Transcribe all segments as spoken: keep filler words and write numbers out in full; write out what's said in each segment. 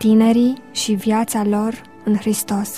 Tinerii și viața lor în Hristos.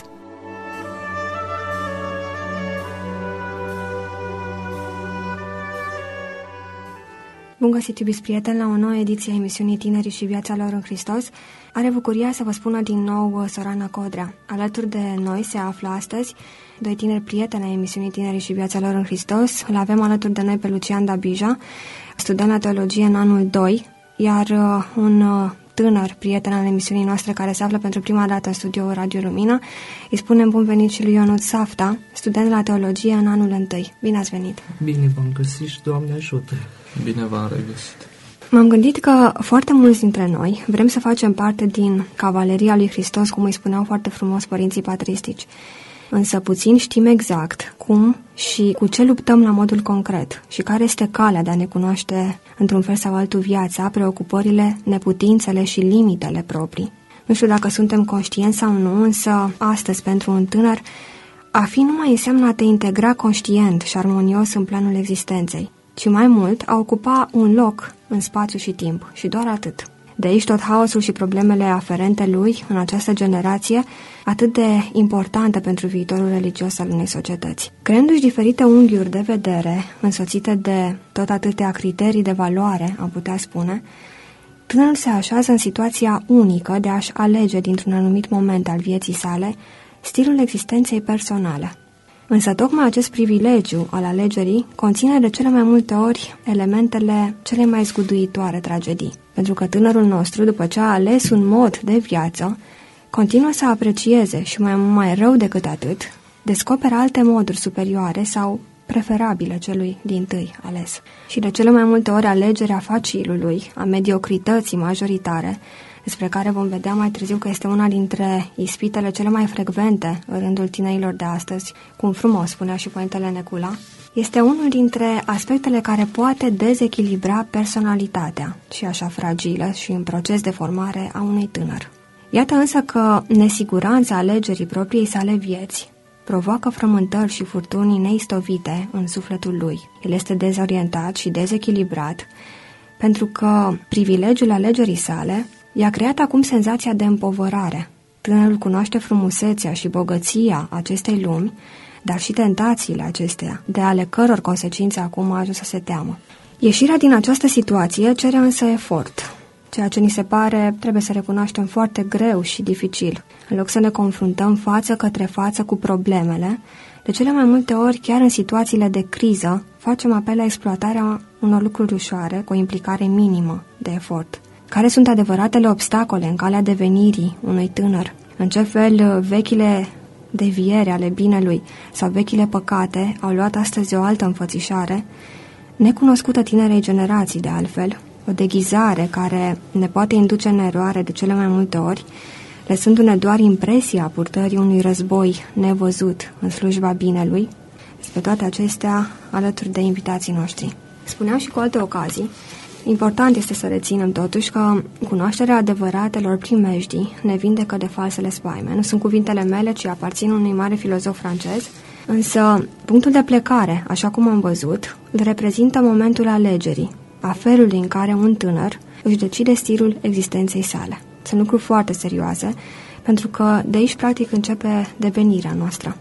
Bun găsit, iubiți prieteni, la o nouă ediție a emisiunii Tinerii și viața lor în Hristos. Are bucuria să vă spună din nou Sorana Codrea. Alături de noi se află astăzi doi tineri prieteni ai emisiunii Tinerii și viața lor în Hristos. Îl avem alături de noi pe Lucian Dabija, student la teologie în anul doi, iar un tânăr prieten al emisiunii noastre care se află pentru prima dată în studioul Radio Lumina. Îi spunem bun venit și lui Ionut Safta, student la teologie în anul întâi. Bine ați venit! Bine v-am găsit și Doamne ajută! Bine v-am regăsit! M-am gândit că foarte mulți dintre noi vrem să facem parte din cavaleria lui Hristos, cum îi spuneau foarte frumos părinții patristici. Însă puțin știm exact cum și cu ce luptăm la modul concret și care este calea de a ne cunoaște într-un fel sau altul viața, preocupările, neputințele și limitele proprii. Nu știu dacă suntem conștienți sau nu, însă astăzi pentru un tânăr a fi nu mai înseamnă a te integra conștient și armonios în planul existenței, ci mai mult a ocupa un loc în spațiu și timp și doar atât. De aici tot haosul și problemele aferente lui în această generație, atât de importantă pentru viitorul religios al unei societăți. Creându-și diferite unghiuri de vedere, însoțite de tot atâtea criterii de valoare, am putea spune, tânărul se așează în situația unică de a-și alege dintr-un anumit moment al vieții sale stilul existenței personale. Însă tocmai acest privilegiu al alegerii conține de cele mai multe ori elementele cele mai zguduitoare tragedii. Pentru că tânărul nostru, după ce a ales un mod de viață, continuă să aprecieze și mai, mai rău decât atât, descoperă alte moduri superioare sau preferabile celui dintâi ales. Și de cele mai multe ori alegerea facilului, a mediocrității majoritare, despre care vom vedea mai târziu că este una dintre ispitele cele mai frecvente în rândul tinerilor de astăzi, cum frumos spunea și Părintele Necula, este unul dintre aspectele care poate dezechilibra personalitatea și așa fragilă și în proces de formare a unui tânăr. Iată însă că nesiguranța alegerii propriei sale vieți provoacă frământări și furtuni neistovite în sufletul lui. El este dezorientat și dezechilibrat pentru că privilegiul alegerii sale i-a creat acum senzația de împovărare. Tânărul cunoaște frumusețea și bogăția acestei lumi, dar și tentațiile acesteia, de ale căror consecințe acum a ajuns să se teamă. Ieșirea din această situație cere însă efort, ceea ce ni se pare, trebuie să recunoaștem, foarte greu și dificil. În loc să ne confruntăm față către față cu problemele, de cele mai multe ori, chiar în situațiile de criză, facem apel la exploatarea unor lucruri ușoare, cu o implicare minimă de efort. Care sunt adevăratele obstacole în calea devenirii unui tânăr? În ce fel vechile deviere ale binelui sau vechile păcate au luat astăzi o altă înfățișare, necunoscută tinerei generații de altfel, o deghizare care ne poate induce în eroare de cele mai multe ori, lăsându-ne doar impresia purtării unui război nevăzut în slujba binelui. Despre toate acestea alături de invitații noștri. Spuneam și cu alte ocazii, important este să reținem totuși că cunoașterea adevăratelor primejdii ne vindecă de falsele spaime. Nu sunt cuvintele mele, ci aparțin unui mare filozof francez, însă punctul de plecare, așa cum am văzut, îl reprezintă momentul alegerii, a felului în care un tânăr își decide stilul existenței sale. Sunt lucruri foarte serioase, pentru că de aici practic începe devenirea noastră.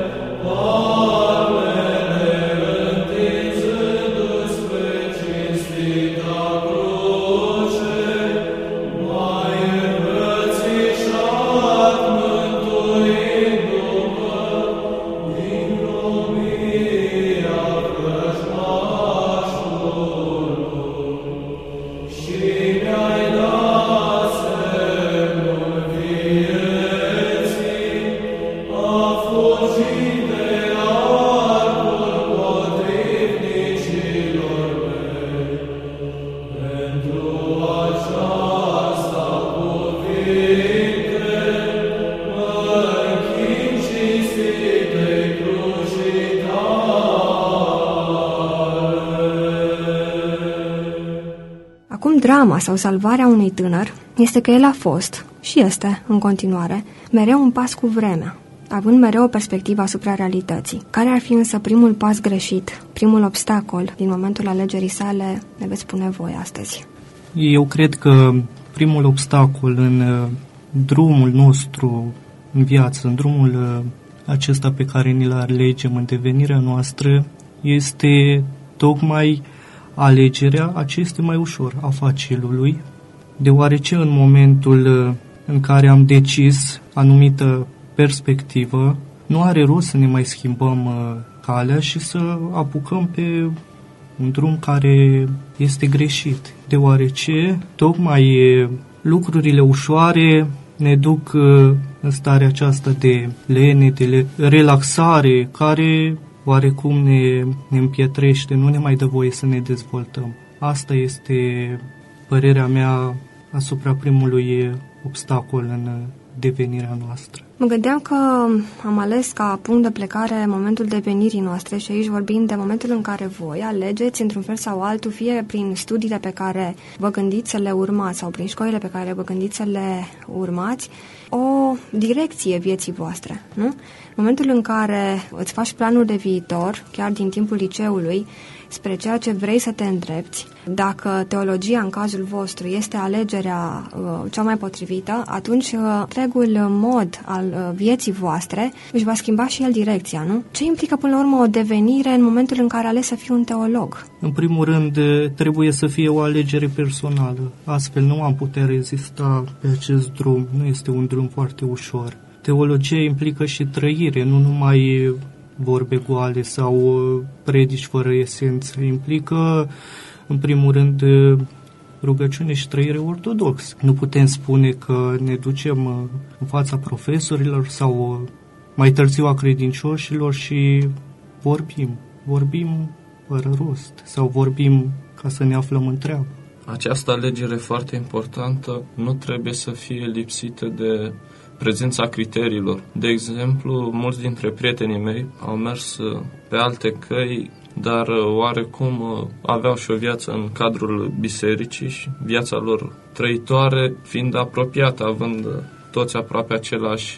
Este Acum, drama sau salvarea unui tânăr este că el a fost și este, în continuare, mereu un pas cu vremea, având mereu o perspectivă asupra realității. Care ar fi însă primul pas greșit, primul obstacol din momentul alegerii sale, ne veți spune voi astăzi. Eu cred că primul obstacol în drumul nostru în viață, în drumul acesta pe care ni-l alegem în devenirea noastră, este tocmai alegerea, acesta este mai ușor, a facelului, deoarece în momentul în care am decis anumită perspectivă, nu are rost să ne mai schimbăm calea și să apucăm pe un drum care este greșit, deoarece tocmai lucrurile ușoare ne duc în starea aceasta de lene, de relaxare, care oarecum ne, ne împietrește, nu ne mai dă voie să ne dezvoltăm. Asta este părerea mea asupra primului obstacol în devenirea noastră. Mă gândeam că am ales ca punct de plecare momentul devenirii noastre și aici vorbim de momentul în care voi alegeți într-un fel sau altul, fie prin studiile pe care vă gândiți să le urmați sau prin școlile pe care vă gândiți să le urmați, o direcție vieții voastre, nu? Momentul în care îți faci planul de viitor, chiar din timpul liceului, spre ceea ce vrei să te îndrepți, dacă teologia în cazul vostru este alegerea uh, cea mai potrivită, atunci uh, întregul mod al uh, vieții voastre își va schimba și el direcția, nu? Ce implică până la urmă o devenire în momentul în care ales să fii un teolog? În primul rând, trebuie să fie o alegere personală. Astfel nu am putea rezista pe acest drum. Nu este un drum foarte ușor. Teologia implică și trăire, nu numai vorbe goale sau predici fără esență. Implică, în primul rând, rugăciune și trăire ortodoxă. Nu putem spune că ne ducem în fața profesorilor sau mai târziu a credincioșilor și vorbim. Vorbim fără rost sau vorbim ca să ne aflăm în treabă. Această alegere foarte importantă nu trebuie să fie lipsită de prezența criteriilor. De exemplu, mulți dintre prietenii mei au mers pe alte căi, dar oarecum aveau și o viață în cadrul bisericii și viața lor trăitoare fiind apropiată, având toți aproape același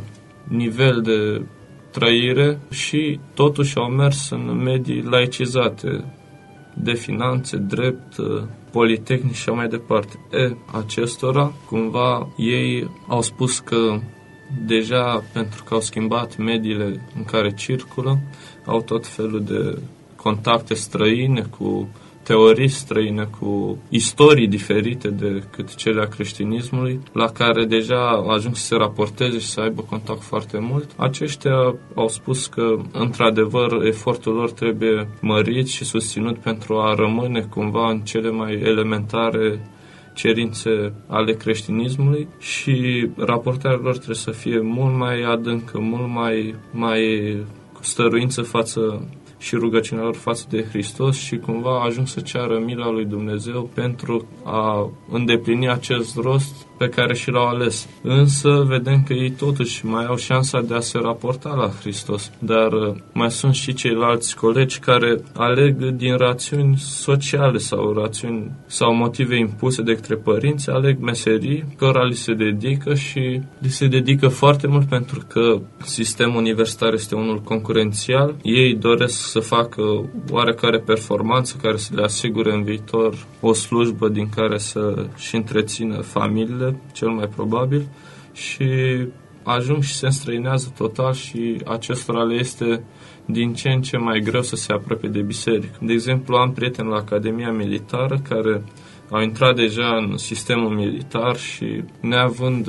nivel de trăire și totuși au mers în medii laicizate, de finanțe, drept, politehnic și mai departe. E, acestora, cumva, ei au spus că deja, pentru că au schimbat mediile în care circulă, au tot felul de contacte străine cu teorii străine, cu istorii diferite decât cele a creștinismului, la care deja ajung să se raporteze și să aibă contact foarte mult. Aceștia au spus că, într-adevăr, efortul lor trebuie mărit și susținut pentru a rămâne cumva în cele mai elementare cerințe ale creștinismului și raportarea lor trebuie să fie mult mai adâncă, mult mai, mai cu stăruință față și rugăciunea lor față de Hristos și cumva ajung să ceară mila lui Dumnezeu pentru a îndeplini acest rost pe care și l-au ales. Însă vedem că ei totuși mai au șansa de a se raporta la Hristos, dar mai sunt și ceilalți colegi care aleg din rațiuni sociale sau rațiuni sau motive impuse de către părinți, aleg meserii cărora li se dedică și li se dedică foarte mult pentru că sistemul universitar este unul concurențial. Ei doresc să facă oarecare performanță care să le asigure în viitor o slujbă din care să-și întrețină familiile, cel mai probabil, și ajung și se înstrăinează total și acestora le este din ce în ce mai greu să se apropie de biserică. De exemplu, am prieteni la Academia Militară care au intrat deja în sistemul militar și neavând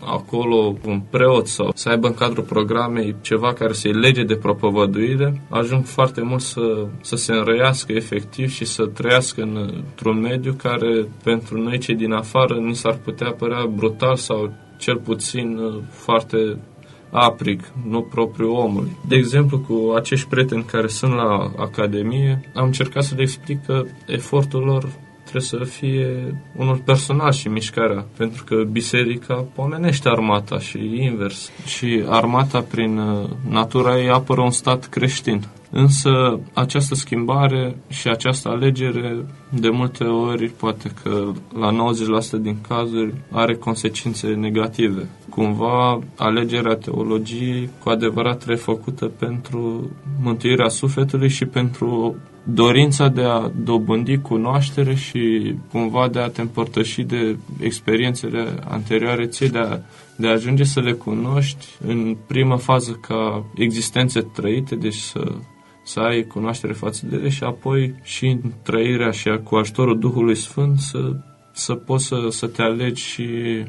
acolo un preot sau să aibă în cadrul programei ceva care să-i lege de propovăduire, ajung foarte mult să, să se înrăiască efectiv și să trăiască într-un mediu care pentru noi cei din afară ni s-ar putea părea brutal sau cel puțin foarte aprig, nu propriu omului. De exemplu, cu acești prieteni care sunt la Academie, am încercat să le explic că efortul lor trebuie să fie unul personal și mișcarea, pentru că biserica pomenește armata și invers. Și armata, prin natura ei, apără un stat creștin. Însă această schimbare și această alegere de multe ori, poate că la nouăzeci la sută din cazuri, are consecințe negative. Cumva alegerea teologiei cu adevărat trebuie făcută pentru mântuirea sufletului și pentru dorința de a dobândi cunoaștere și cumva de a te împărtăși de experiențele anterioare ție, de a, de a ajunge să le cunoști în primă fază ca existențe trăite, deci să să ai cunoaștere față de ele și apoi și în trăirea și cu ajutorul Duhului Sfânt să, să poți să, să te alegi și,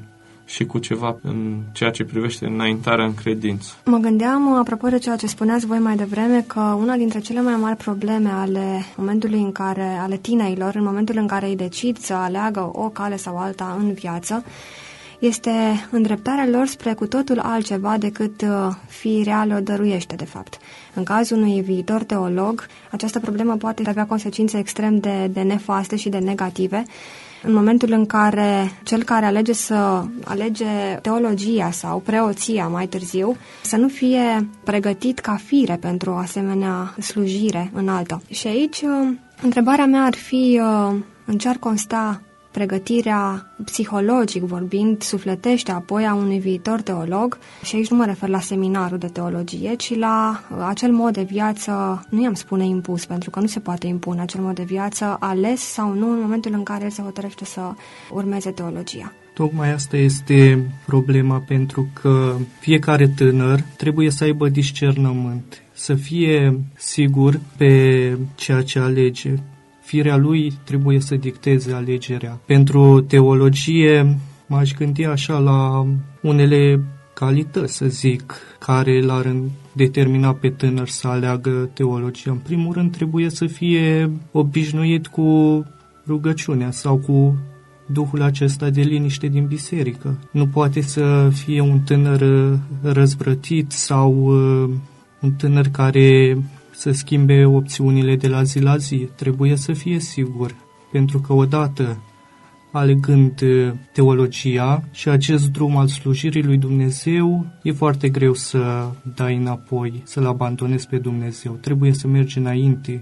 și cu ceva în ceea ce privește înaintarea în credință. Mă gândeam, apropo de ceea ce spuneați voi mai devreme, că una dintre cele mai mari probleme ale momentului în care, ale tinerilor, în momentul în care îi decid să aleagă o cale sau alta în viață, este îndreptarea lor spre cu totul altceva decât firea le dăruiește, de fapt. În cazul unui viitor teolog, această problemă poate avea consecințe extrem de, de nefaste și de negative, în momentul în care cel care alege să alege teologia sau preoția mai târziu, să nu fie pregătit ca fire pentru o asemenea slujire înaltă. Și aici, întrebarea mea ar fi în ce ar consta pregătirea psihologic vorbind, sufletește apoi a unui viitor teolog, și aici nu mă refer la seminarul de teologie, ci la acel mod de viață, nu i-am spune impus, pentru că nu se poate impune acel mod de viață, ales sau nu în momentul în care el se hotărăște să urmeze teologia. Tocmai asta este problema, pentru că fiecare tânăr trebuie să aibă discernământ, să fie sigur pe ceea ce alege. Firea lui trebuie să dicteze alegerea. Pentru teologie m-aș gândi așa la unele calități, să zic, care l-ar determina pe tânăr să aleagă teologia. În primul rând trebuie să fie obișnuit cu rugăciunea sau cu Duhul acesta de liniște din biserică. Nu poate să fie un tânăr răzvrătit sau un tânăr care să schimbe opțiunile de la zi la zi. Trebuie să fie sigur, pentru că odată alegând teologia și acest drum al slujirii lui Dumnezeu, e foarte greu să dai înapoi, să-L abandonezi pe Dumnezeu. Trebuie să mergi înainte,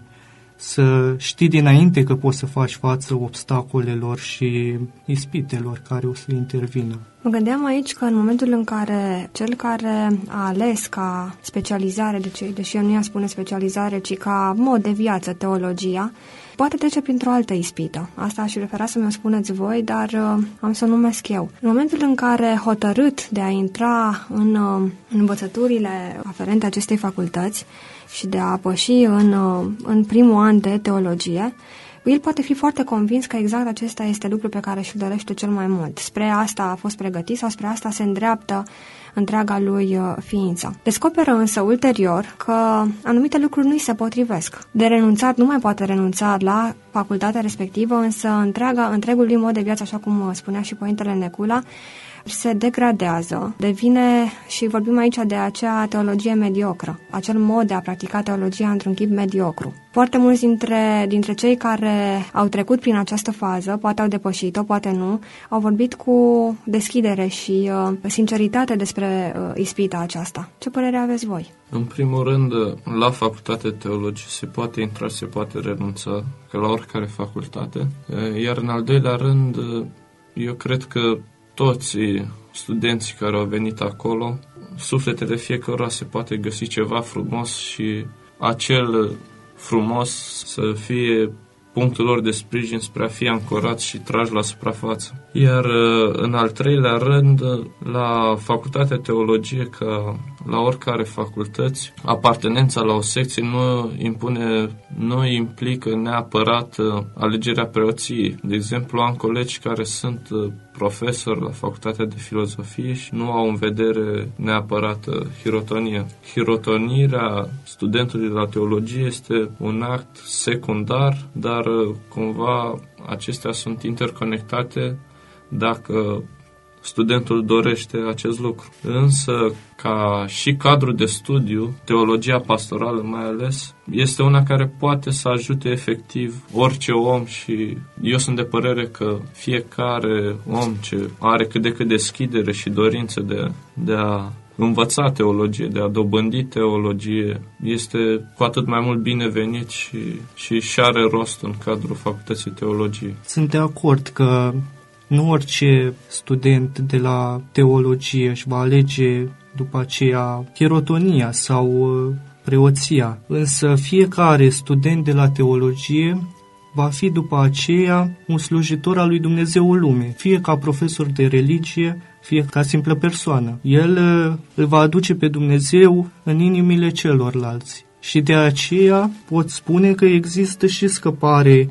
să știi dinainte că poți să faci față obstacolelor și ispitelor care o să intervină. Mă gândeam aici că în momentul în care cel care a ales ca specializare, deci, deși eu nu i-am spune specializare, ci ca mod de viață teologia, poate trece printr-o altă ispită. Asta aș prefera să mi-o spuneți voi, dar uh, am să o numesc eu. În momentul în care hotărât de a intra în, uh, în învățăturile aferente acestei facultăți și de a păși în, uh, în primul an de teologie, el poate fi foarte convins că exact acesta este lucrul pe care și-l dorește cel mai mult. Spre asta a fost pregătit sau spre asta se îndreaptă întreaga lui ființă. Descoperă însă ulterior că anumite lucruri nu-i se potrivesc. De renunțat nu mai poate renunța la facultatea respectivă, însă întreaga, întregul lui mod de viață, așa cum spunea și Părintele Necula, se degradează, devine, și vorbim aici de acea teologie mediocră, acel mod de a practica teologia într-un chip mediocru. Foarte mulți dintre, dintre cei care au trecut prin această fază, poate au depășit-o, poate nu, au vorbit cu deschidere și uh, sinceritate despre uh, ispita aceasta. Ce părere aveți voi? În primul rând, la facultate de teologie se poate intra, se poate renunța, că la oricare facultate. Iar în al doilea rând, eu cred că toți studenții care au venit acolo, sufletele fiecăruia se poate găsi ceva frumos și acel frumos să fie punctul lor de sprijin spre a fi ancorați și trași la suprafață. Iar în al treilea rând, la facultatea teologie, ca la oricare facultăți, apartenența la o secție nu impune, nu implică neapărat alegerea preoției. De exemplu, am colegi care sunt profesori la facultatea de filozofie și nu au în vedere neapărat hirotonia. Hirotonirea studentului la teologie este un act secundar, dar cumva acestea sunt interconectate dacă studentul dorește acest lucru. Însă, ca și cadru de studiu, teologia pastorală mai ales, este una care poate să ajute efectiv orice om și eu sunt de părere că fiecare om ce are cât de cât deschidere și dorință de, de a învăța teologie, de a dobândi teologie, este cu atât mai mult binevenit și, și și are rost în cadrul facultății teologiei. Sunt de acord că nu orice student de la teologie își va alege după aceea chirotonia sau preoția, însă fiecare student de la teologie va fi după aceea un slujitor al lui Dumnezeu în lume, fie ca profesor de religie, fie ca simplă persoană. El îl va aduce pe Dumnezeu în inimile celorlalți. Și de aceea pot spune că există și scăpare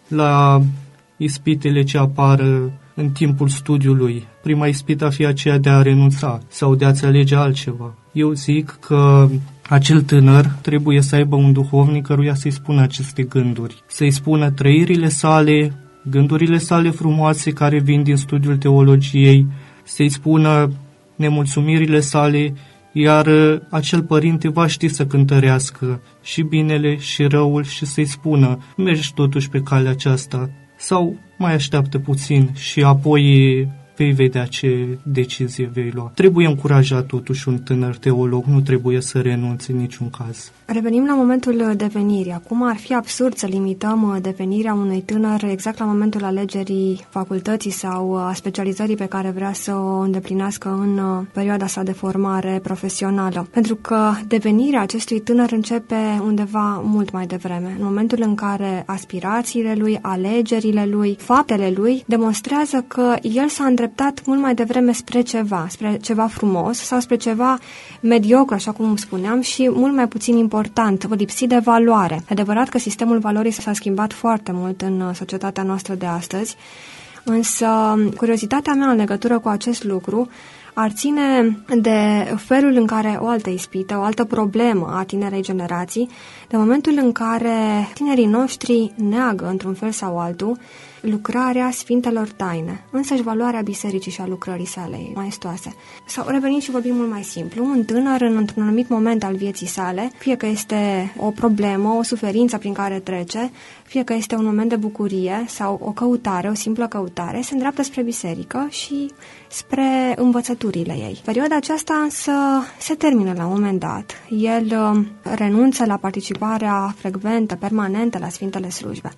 la ispitele ce apar în timpul studiului. Prima ispită a fi aceea de a renunța sau de a-ți alege altceva. Eu zic că acel tânăr trebuie să aibă un duhovnic căruia să-i spună aceste gânduri, să-i spună trăirile sale, gândurile sale frumoase care vin din studiul teologiei, să-i spună nemulțumirile sale, iar acel părinte va ști să cântărească și binele și răul și să-i spună, mergi totuși pe calea aceasta sau mai așteaptă puțin și apoi vei vedea ce decizie vei lua. Trebuie încurajat totuși un tânăr teolog, nu trebuie să renunțe în niciun caz. Revenim la momentul devenirii. Acum ar fi absurd să limităm devenirea unui tânăr exact la momentul alegerii facultății sau a specializării pe care vrea să o îndeplinească în perioada sa de formare profesională. Pentru că devenirea acestui tânăr începe undeva mult mai devreme. În momentul în care aspirațiile lui, alegerile lui, faptele lui demonstrează că el s-a îndreptat mult mai devreme spre ceva, spre ceva frumos sau spre ceva mediocru, așa cum spuneam, și mult mai puțin important, lipsit de valoare. E adevărat că sistemul valorii s-a schimbat foarte mult în societatea noastră de astăzi, însă curiozitatea mea în legătură cu acest lucru ar ține de felul în care o altă ispită, o altă problemă a tinerei generații, de momentul în care tinerii noștri neagă într-un fel sau altul lucrarea Sfintelor Taine, însăși valoarea bisericii și a lucrării sale maestoase. Sau revenim și vorbim mult mai simplu, un tânăr într-un anumit moment al vieții sale, fie că este o problemă, o suferință prin care trece, fie că este un moment de bucurie sau o căutare, o simplă căutare, se îndreaptă spre biserică și spre învățăturile ei. Perioada aceasta însă se termină la un moment dat. El renunță la participarea frecventă, permanentă la Sfintele Slujbe.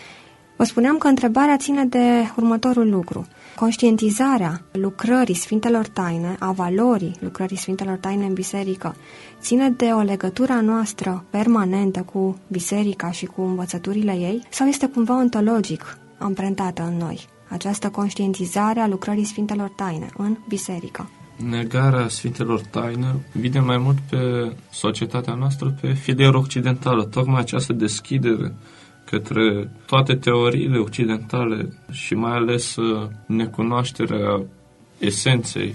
Vă spuneam că întrebarea ține de următorul lucru. Conștientizarea lucrării Sfintelor Taine, a valorii lucrării Sfintelor Taine în biserică, ține de o legătură noastră permanentă cu biserica și cu învățăturile ei, sau este cumva ontologic amprentată în noi, această conștientizare a lucrării Sfintelor Taine în biserică? Negarea Sfintelor Taine vine mai mult pe societatea noastră, pe fiderea occidentală, tocmai această deschidere către toate teoriile occidentale și mai ales necunoașterea esenței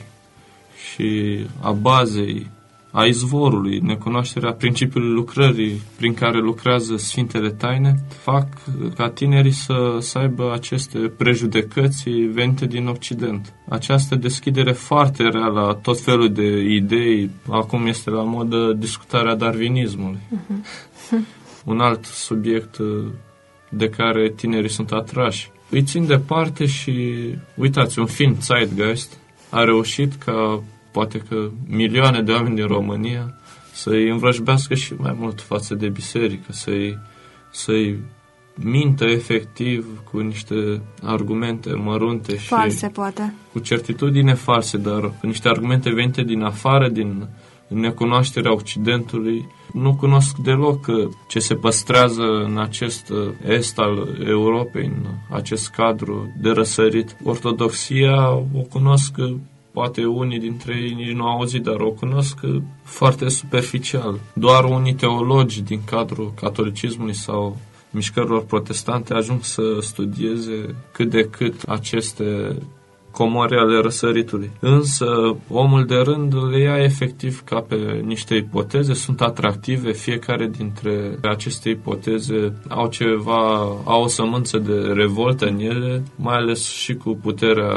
și a bazei, a izvorului, necunoașterea principiului lucrării prin care lucrează Sfintele Taine, fac ca tinerii să, să aibă aceste prejudecăți venite din Occident. Această deschidere foarte rea la tot felul de idei, acum este la modă discutarea darwinismului. Uh-huh. Un alt subiect de care tinerii sunt atrași. Îi țin departe și, uitați, un film Zeitgeist a reușit ca, poate că milioane de oameni din România să-i învrăjbească și mai mult față de biserică, să-i, să-i mintă efectiv cu niște argumente mărunte și false, poate. Cu certitudine false, dar cu niște argumente venite din afară, din necunoașterea Occidentului. Nu cunosc deloc ce se păstrează în acest est al Europei, în acest cadru de răsărit. Ortodoxia o cunosc, poate unii dintre ei nici nu au auzit, dar o cunosc foarte superficial. Doar unii teologi din cadrul catolicismului sau mișcărilor protestante ajung să studieze cât de cât aceste comori ale răsăritului. Însă omul de rând le ia efectiv ca pe niște ipoteze, sunt atractive, fiecare dintre aceste ipoteze au ceva, au o sămânță de revoltă în ele, mai ales și cu puterea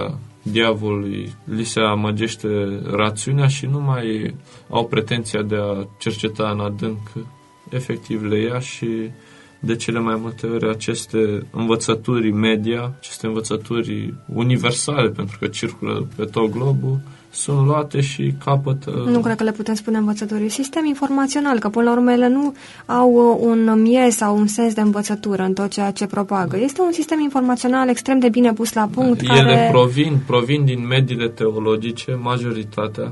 diavolului li se amăgește rațiunea și nu mai au pretenția de a cerceta în adânc, efectiv le ia și de cele mai multe ori aceste învățături media, aceste învățături universale, pentru că circulă pe tot globul, sunt luate și capătă... Nu cred că le putem spune învățături. Sistem informațional, că până la urmă ele nu au un miez sau un sens de învățătură în tot ceea ce propagă. Este un sistem informațional extrem de bine pus la punct. Ele care... provin, provin din mediile teologice, majoritatea,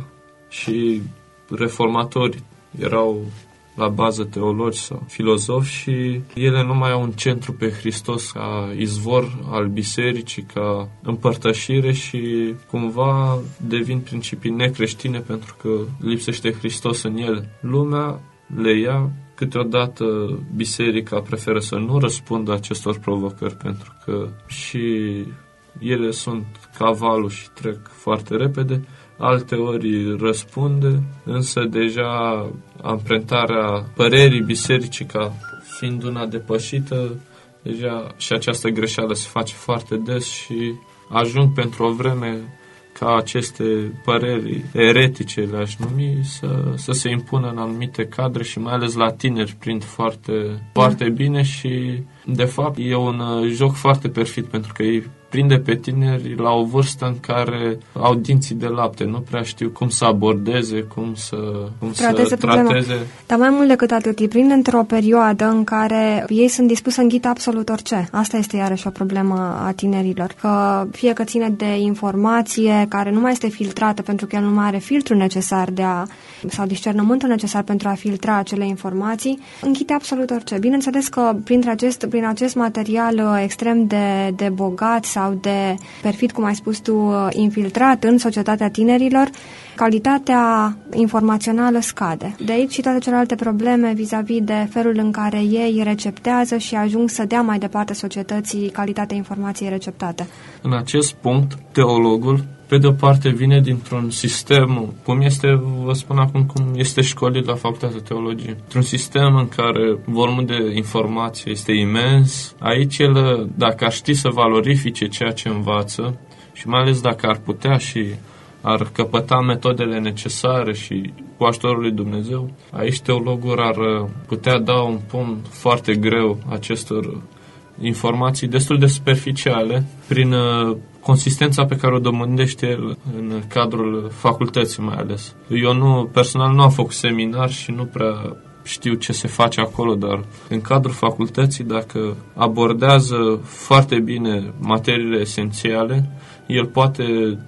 și reformatorii erau la bază teologi sau filozofi și ele nu mai au un centru pe Hristos ca izvor al bisericii, ca împărtășire și cumva devin principii necreștine pentru că lipsește Hristos în ele. Lumea le ia, câteodată biserica preferă să nu răspundă acestor provocări pentru că și ele sunt cavalul și trec foarte repede, alteori răspunde, însă deja amprentarea părerii bisericii ca fiind una depășită, deja și această greșeală se face foarte des și ajung pentru o vreme ca aceste păreri eretice, le-aș numi, să, să se impună în anumite cadre și mai ales la tineri prind foarte, foarte bine și de fapt e un joc foarte perfid pentru că ei prinde pe tineri la o vârstă în care au dinții de lapte, nu prea știu cum să abordeze, cum să, cum trateze, să trateze. Dar mai mult decât atât, îi prinde într-o perioadă în care ei sunt dispuși să înghită absolut orice. Asta este iarăși o problemă a tinerilor, că fie că ține de informație care nu mai este filtrată pentru că el nu mai are filtrul necesar de a, sau discernământul necesar pentru a filtra acele informații, înghite absolut orice. Bineînțeles că printre acest, prin acest material extrem de, de bogat sau de perfid, cum ai spus tu, infiltrat în societatea tinerilor, calitatea informațională scade. De aici și toate celelalte probleme vis-a-vis de felul în care ei receptează și ajung să dea mai departe societății calitatea informației receptate. În acest punct, teologul, pe de o parte, vine dintr-un sistem, cum este, vă spun acum, cum este școlit la Facultatea Teologiei, într-un sistem în care volumul de informație este imens. Aici el, dacă ar ști să valorifice ceea ce învață și mai ales dacă ar putea și ar căpăta metodele necesare și cu ajutorul lui Dumnezeu, aici teologul ar putea da un punct foarte greu acestor informații destul de superficiale prin consistența pe care o domândește el în cadrul facultății mai ales. Eu nu, personal nu am făcut seminar și nu prea știu ce se face acolo, dar în cadrul facultății, dacă abordează foarte bine materiile esențiale, el poate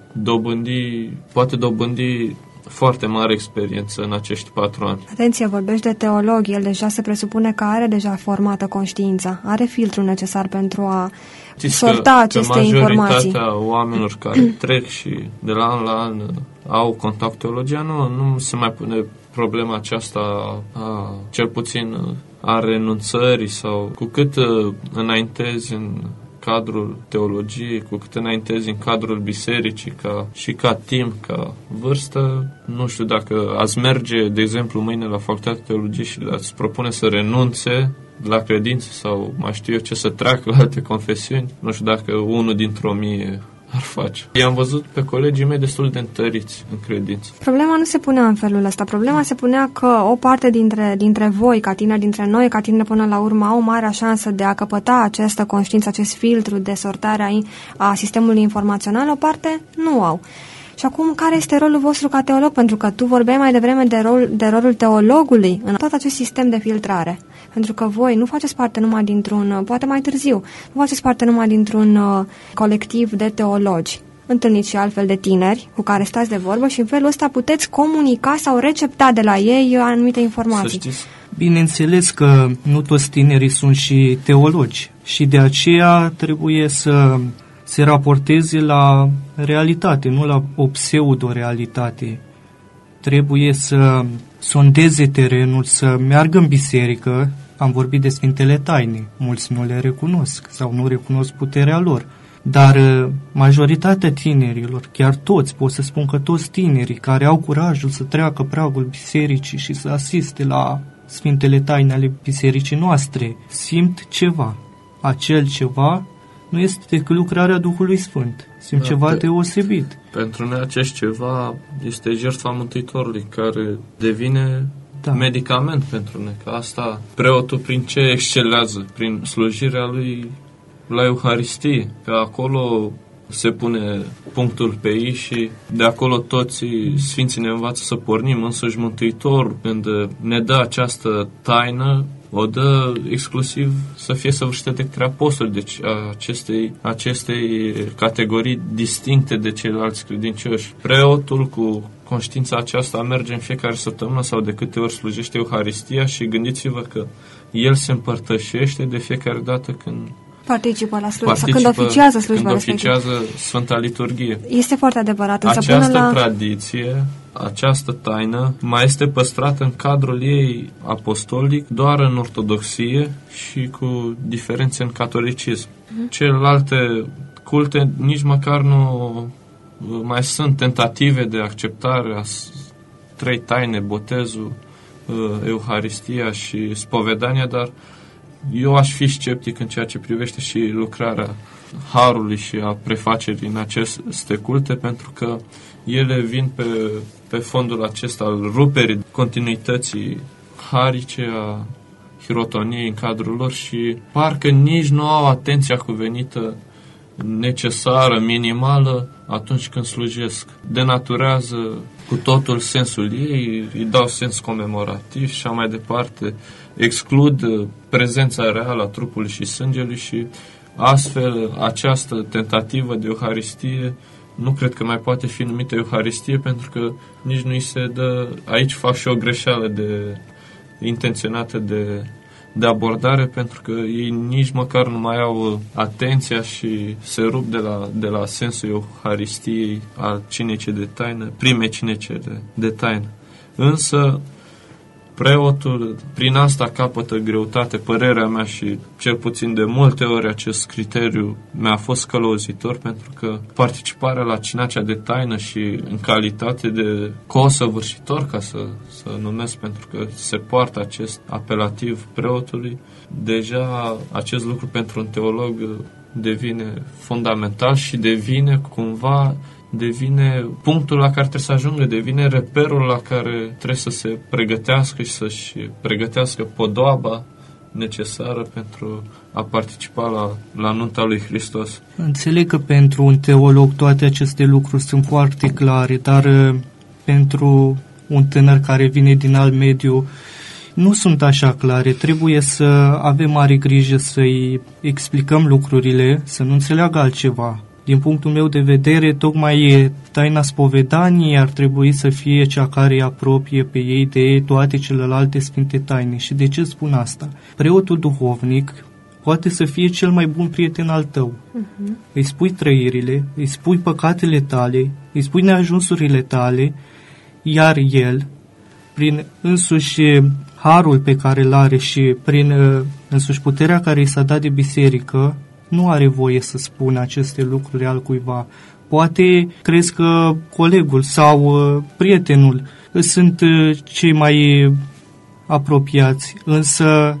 dobândi, poate dobândi foarte mare experiență în acești patru ani. Atenție, vorbești de teolog, el deja se presupune că are deja formată conștiința, are filtrul necesar pentru a Știți sorta că, aceste că informații. Majoritatea oamenilor care trec și de la an la an au contact teologia, nu, nu se mai pune problema aceasta a, cel puțin a renunțării sau cu cât înaintezi în cadrul teologiei, cu cât înaintezi în cadrul bisericii ca, și ca timp, ca vârstă, nu știu dacă ați merge, de exemplu, mâine la Facultatea Teologiei și le-ați propune să renunțe la credință sau mai știu eu ce, să treacă la alte confesiuni, nu știu dacă unul dintr-o mie ar face. I-am văzut pe colegii mei destul de întăriți în credință. Problema nu se punea în felul ăsta. Problema se punea că o parte dintre, dintre voi, ca tineri, dintre noi, ca tineri până la urmă, au marea șansă de a căpăta această conștiință, acest filtru de sortare a, a sistemului informațional, o parte nu au. Și acum, care este rolul vostru ca teolog? Pentru că tu vorbeai mai devreme de, rol, de rolul teologului în tot acest sistem de filtrare. Pentru că voi nu faceți parte numai dintr-un, poate mai târziu, nu faceți parte numai dintr-un uh, colectiv de teologi. Întâlniți și altfel de tineri cu care stați de vorbă și în felul ăsta puteți comunica sau recepta de la ei anumite informații. Bineînțeles că nu toți tinerii sunt și teologi și de aceea trebuie să se raporteze la realitate, nu la o pseudo-realitate. Trebuie să sondeze terenul, să meargă în biserică. Am vorbit de Sfintele Taine, mulți nu le recunosc sau nu recunosc puterea lor. Dar majoritatea tinerilor, chiar toți, pot să spun că toți tinerii care au curajul să treacă pragul bisericii și să asiste la Sfintele Taine ale bisericii noastre, simt ceva. Acel ceva nu este decât lucrarea Duhului Sfânt. Simt da, ceva pe, deosebit. Pentru noi acest ceva este jertfa Mântuitorului, care devine da. medicament pentru noi. Că asta, preotul prin ce excelează? Prin slujirea lui la Euharistie. Că acolo se pune punctul pe ei și de acolo toți sfinții ne învață să pornim. Însuși Mântuitor, când ne dă această taină, o dă exclusiv să fie săvârșită de către apostoli, deci acestei, acestei categorii distincte de ceilalți credincioși. Preotul cu conștiința aceasta merge în fiecare săptămână sau de câte ori slujește Euharistia și gândiți-vă că el se împărtășește de fiecare dată când participă la slujbă, sau când oficiază slujba când oficiază Sfânta Liturghie. Este foarte adevărat. Această la... tradiție, această taină, mai este păstrată în cadrul ei apostolic doar în ortodoxie și cu diferențe în catolicism. Uh-huh. Celelalte culte nici măcar nu mai sunt tentative de acceptare a trei taine, botezul, Euharistia și spovedania, dar eu aș fi sceptic în ceea ce privește și lucrarea harului și a prefacerii în aceste culte, pentru că ele vin pe, pe fondul acesta al ruperii continuității harice, a hirotoniei în cadrul lor și parcă nici nu au atenția cuvenită necesară, minimală, atunci când slujesc. Denaturează cu totul sensul ei, îi dau sens comemorativ și așa mai departe, exclud prezența reală a trupului și sângelui și astfel această tentativă de Euharistie nu cred că mai poate fi numită Euharistie, pentru că nici nu îi se dă, aici fac și o greșeală de intenționată de de abordare, pentru că ei nici măcar nu mai au atenția și se rup de la, de la sensul Euharistiei, al cinecii de taină, prime cinece de, de taină. Însă preotul prin asta capătă greutate, părerea mea, și cel puțin de multe ori acest criteriu mi-a fost călăuzitor, pentru că participarea la cinacea de taină și în calitate de cosăvârșitor, ca să, să numesc, pentru că se poartă acest apelativ preotului, deja acest lucru pentru un teolog devine fundamental și devine cumva devine punctul la care trebuie să ajungă, devine reperul la care trebuie să se pregătească și să-și pregătească podoaba necesară pentru a participa la, la nunta lui Hristos. Înțeleg că pentru un teolog toate aceste lucruri sunt foarte clare, dar pentru un tânăr care vine din alt mediu nu sunt așa clare. Trebuie să avem mare grijă să-i explicăm lucrurile, să nu înțeleagă altceva. Din punctul meu de vedere, tocmai taina spovedaniei ar trebui să fie cea care îi apropie pe ei de toate celelalte sfinte taine. Și de ce spun asta? Preotul duhovnic poate să fie cel mai bun prieten al tău. Uh-huh. Îi spui trăirile, îi spui păcatele tale, îi spui neajunsurile tale, iar el, prin însuși harul pe care îl are și prin însuși puterea care i s-a dat de biserică, nu are voie să spună aceste lucruri al cuiva. Poate crezi că colegul sau uh, prietenul sunt uh, cei mai apropiați, însă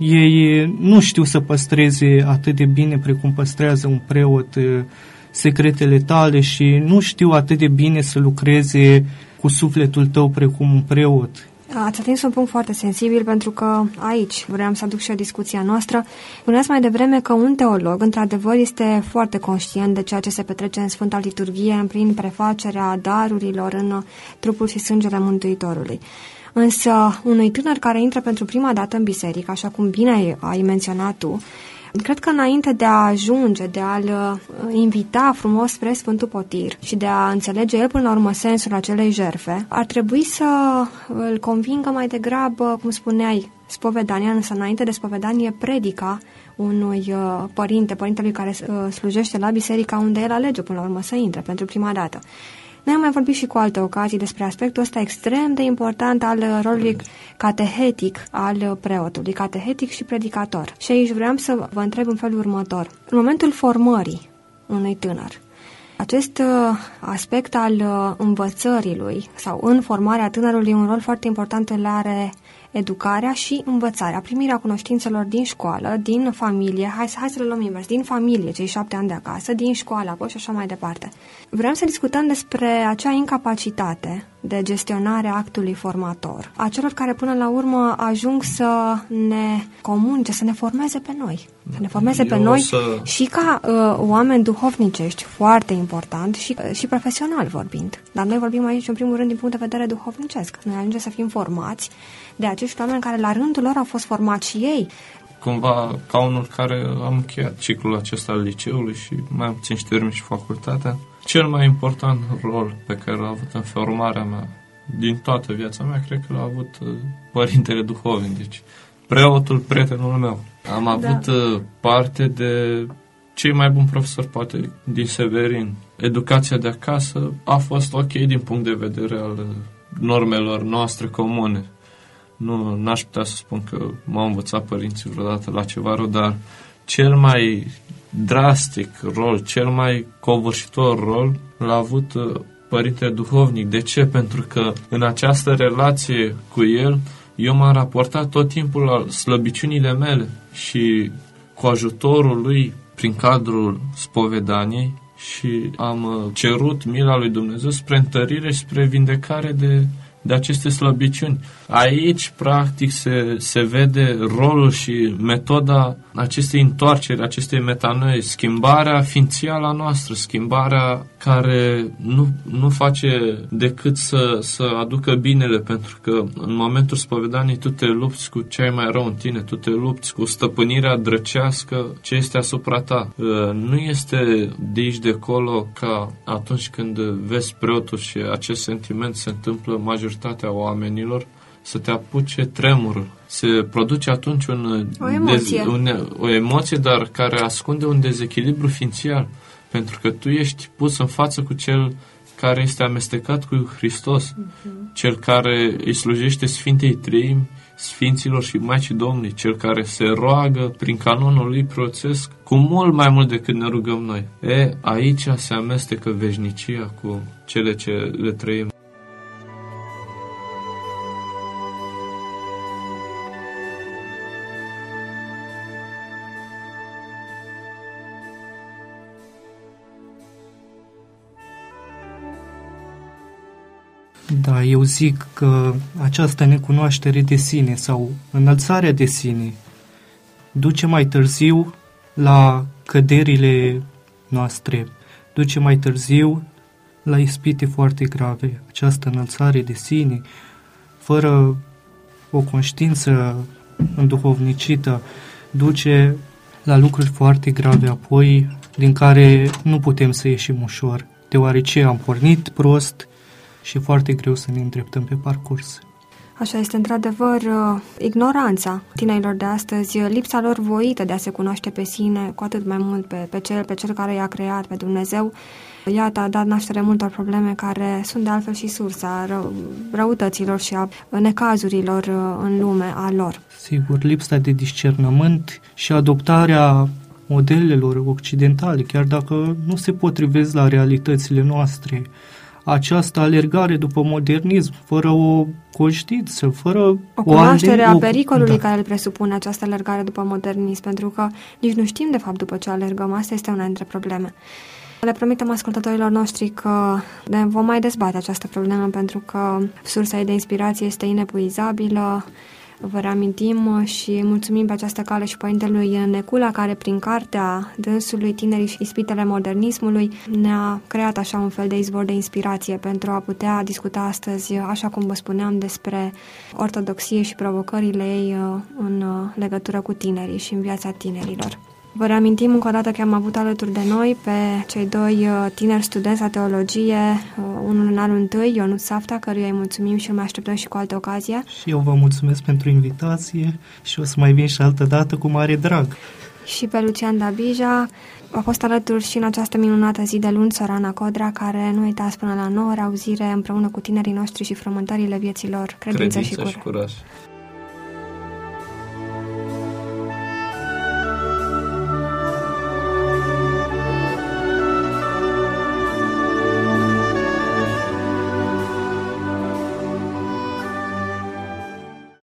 ei nu știu să păstreze atât de bine precum păstrează un preot uh, secretele tale și nu știu atât de bine să lucreze cu sufletul tău precum un preot. Ați atins un punct foarte sensibil, pentru că aici vreau să aduc și o discuția noastră. Spuneați mai devreme că un teolog, într-adevăr, este foarte conștient de ceea ce se petrece în Sfânta Liturghie prin prefacerea darurilor în trupul și sângele Mântuitorului. Însă, unui tânăr care intră pentru prima dată în biserică, așa cum bine ai menționat tu, cred că înainte de a ajunge, de a-l invita frumos spre Sfântul Potir și de a înțelege el până la urmă sensul acelei jertfe, ar trebui să îl convingă mai degrabă, cum spuneai, spovedania, însă înainte de spovedanie predica unui părinte, părintelui care slujește la biserica unde el alege până la urmă să intre pentru prima dată. Noi am mai vorbit și cu alte ocazii despre aspectul ăsta extrem de important al rolului catehetic al preotului, catehetic și predicator. Și aici vreau să vă întreb în felul următor. În momentul formării unui tânăr, acest aspect al învățării lui sau în formarea tânărului, un rol foarte important îl are educarea și învățarea, primirea cunoștințelor din școală, din familie, hai, hai să le luăm invers, din familie, cei șapte ani de acasă, din școală apoi și așa mai departe. Vrem să discutăm despre acea incapacitate de gestionare a actului formator, a celor care până la urmă ajung să ne comunice, să ne formeze pe noi, să ne formeze Eu pe noi să... și ca uh, oameni duhovnicești, foarte important, și, uh, și profesional vorbind. Dar noi vorbim aici în primul rând din punct de vedere duhovnicesc. Noi ajungem să fim formați de acești oameni care la rândul lor au fost formați și ei. Cumva ca unul care am încheiat ciclul acesta al liceului și mai am puțin și termin și facultatea, cel mai important rol pe care l-a avut în formarea mea din toată viața mea, cred că l-a avut părintele duhovnic, deci preotul, prietenul meu. Am avut da. parte de cei mai buni profesori, poate, din Severin. Educația de acasă a fost ok din punct de vedere al normelor noastre comune. Nu, n-aș putea să spun că m-au învățat părinții vreodată la ceva rău, dar cel mai drastic rol, cel mai covârșitor rol l-a avut părintele duhovnic. De ce? Pentru că în această relație cu el, eu m-am raportat tot timpul la slăbiciunile mele și cu ajutorul lui, prin cadrul spovedaniei, și am cerut mila lui Dumnezeu spre întărire și spre vindecare de de aceste slăbiciuni. Aici, practic, se, se vede rolul și metoda acestei întoarceri, acestei metanoi, schimbarea ființială a noastră, schimbarea care nu, nu face decât să, să aducă binele, pentru că în momentul spovedaniei tu te lupți cu ce ai mai rău în tine, tu te lupți cu stăpânirea drăcească ce este asupra ta. Nu este de aici de acolo ca atunci când vezi preotul și acest sentiment se întâmplă majoritatea oamenilor, să te apuce tremurul. Se produce atunci un, o, emoție. Dez, un, o emoție, dar care ascunde un dezechilibru ființial, pentru că tu ești pus în față cu cel care este amestecat cu Hristos, uh-huh. cel care îi slujește Sfintei Treimi, Sfinților și Maicii Domnului, cel care se roagă prin canonul lui preoțesc cu mult mai mult decât ne rugăm noi. E, aici se amestecă veșnicia cu cele ce le trăim. Da, eu zic că această necunoaștere de sine sau înălțarea de sine duce mai târziu la căderile noastre, duce mai târziu la ispite foarte grave. Această înălțare de sine, fără o conștiință înduhovnicită, duce la lucruri foarte grave apoi, din care nu putem să ieșim ușor, deoarece am pornit prost și foarte greu să ne îndreptăm pe parcurs. Așa este, într-adevăr, ignoranța tinerilor de astăzi, lipsa lor voită de a se cunoaște pe sine, cu atât mai mult pe, pe, cel, pe cel care i-a creat, pe Dumnezeu. Iată, a dat naștere multor probleme care sunt de altfel și sursa ră, răutăților și a necazurilor în lume a lor. Sigur, lipsa de discernământ și adoptarea modelelor occidentale, chiar dacă nu se potrivesc la realitățile noastre. Această alergare după modernism, fără o conștiință, fără o cunoaștere o a pericolului da. care îl presupune această alergare după modernism, pentru că nici nu știm de fapt după ce alergăm. Asta este una dintre probleme. Le promitem ascultătorilor noștri că ne vom mai dezbate această problemă, pentru că sursa ei de inspirație este inepuizabilă. Vă reamintim și mulțumim pe această cale și părintelui Necula, care prin cartea dânsului Tinerii și ispitele modernismului ne-a creat așa un fel de izvor de inspirație pentru a putea discuta astăzi, așa cum vă spuneam, despre ortodoxie și provocările ei în legătură cu tinerii și în viața tinerilor. Vă reamintim încă o dată că am avut alături de noi pe cei doi tineri studenți la teologie, unul în anul întâi, Ionuț Safta, căruia îi mulțumim și îl mai așteptăm și cu alte ocazie. Și eu vă mulțumesc pentru invitație și o să mai vin și altă dată cu mare drag. Și pe Lucian Dabija. A fost alături și în această minunată zi de luni Sorana Codra, care nu uitați până la nouă auzire împreună cu tinerii noștri și frământările vieților, credință, credință și curaj. Și curaj.